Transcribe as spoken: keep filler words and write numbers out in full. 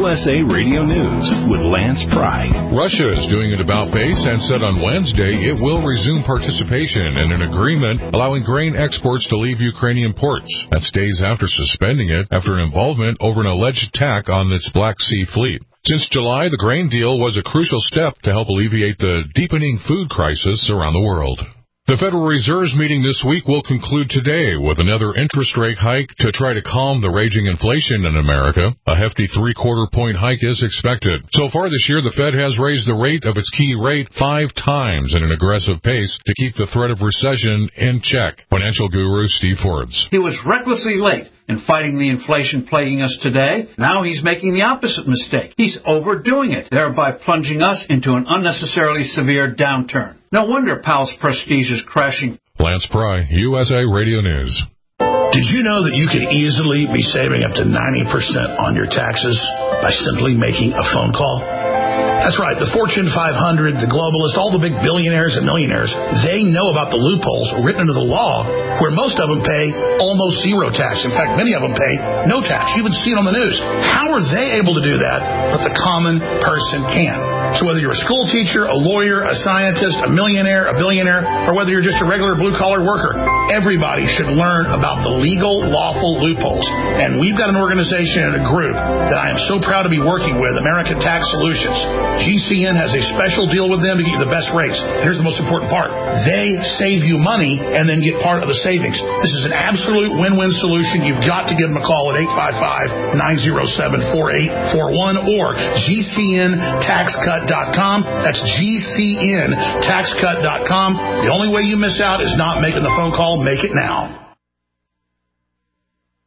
U S A Radio News with Lance Pry. Russia is doing it about face and said on Wednesday it will resume participation in an agreement allowing grain exports to leave Ukrainian ports. That's days after suspending it after an involvement over an alleged attack on its Black Sea fleet. Since July, the grain deal was a crucial step to help alleviate the deepening food crisis around the world. The Federal Reserve's meeting this week will conclude today with another interest rate hike to try to calm the raging inflation in America. A hefty three-quarter point hike is expected. So far this year, the Fed has raised the rate of its key rate five times in an aggressive pace to keep the threat of recession in check. Financial guru Steve Forbes. He was recklessly late in fighting the inflation plaguing us today. Now he's making the opposite mistake. He's overdoing it, thereby plunging us into an unnecessarily severe downturn. No wonder Powell's prestige is crashing. Lance Pry, U S A Radio News. Did you know that you could easily be saving up to ninety percent on your taxes by simply making a phone call? That's right. The Fortune five hundred, the globalists, all the big billionaires and millionaires, they know about the loopholes written into the law where most of them pay almost zero tax. In fact, many of them pay no tax. You even see it on the news. How are they able to do that, but the common person can't? So whether you're a school teacher, a lawyer, a scientist, a millionaire, a billionaire, or whether you're just a regular blue-collar worker, everybody should learn about the legal, lawful loopholes. And we've got an organization and a group that I am so proud to be working with, American Tax Solutions. G C N has a special deal with them to get you the best rates. Here's the most important part. They save you money and then get part of the savings. This is an absolute win-win solution. You've got to give them a call at eight five five, nine oh seven, four eight four one or G C N tax cut dot com. That's G C N tax cut dot com. The only way you miss out is not making the phone call. Make it now.